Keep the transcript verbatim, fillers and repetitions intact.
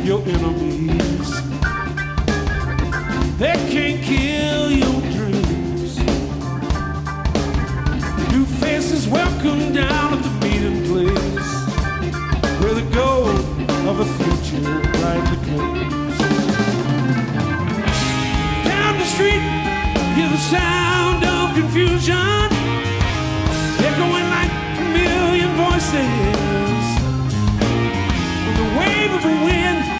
your enemies. They can't kill your dreams. New faces welcome down at the meeting place, where the gold of a future brightly gleams. Down the street, hear the sound of confusion, echoing like a million voices. With the wave of the wind